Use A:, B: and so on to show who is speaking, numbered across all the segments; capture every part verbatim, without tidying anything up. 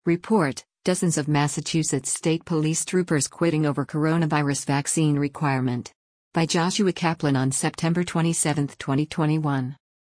A: Report: Dozens of Massachusetts State Police troopers quitting over coronavirus vaccine requirement. By Joshua Kaplan on September twenty-seventh, twenty twenty-one.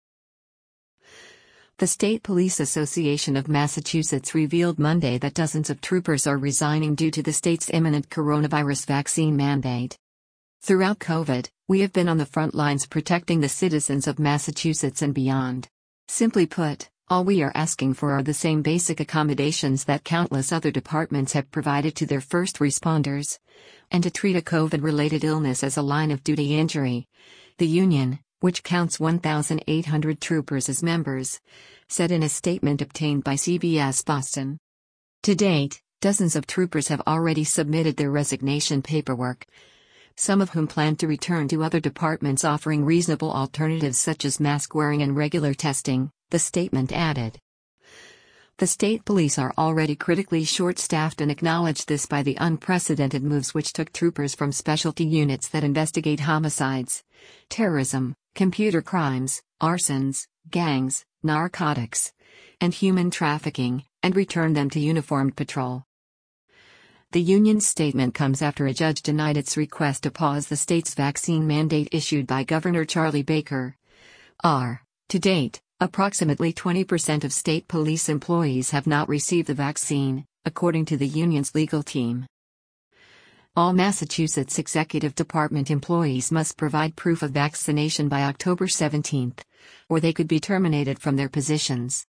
A: The State Police Association of Massachusetts revealed Monday that dozens of troopers are resigning due to the state's imminent coronavirus vaccine mandate. Throughout COVID, we have been on the front lines protecting the citizens of Massachusetts and beyond. Simply put, all we are asking for are the same basic accommodations that countless other departments have provided to their first responders, and to treat a COVID-related illness as a line-of-duty injury. The union, which counts one thousand eight hundred troopers as members, said in a statement obtained by C B S Boston. To date, dozens of troopers have already submitted their resignation paperwork, some of whom plan to return to other departments offering reasonable alternatives such as mask wearing and regular testing, the statement added. The state police are already critically short-staffed and acknowledged this by the unprecedented moves which took troopers from specialty units that investigate homicides, terrorism, computer crimes, arsons, gangs, narcotics, and human trafficking, and returned them to uniformed patrol. The union's statement comes after a judge denied its request to pause the state's vaccine mandate issued by Governor Charlie Baker. R. To date, approximately twenty percent of state police employees have not received the vaccine, according to the union's legal team. All Massachusetts Executive Department employees must provide proof of vaccination by October seventeenth, or they could be terminated from their positions.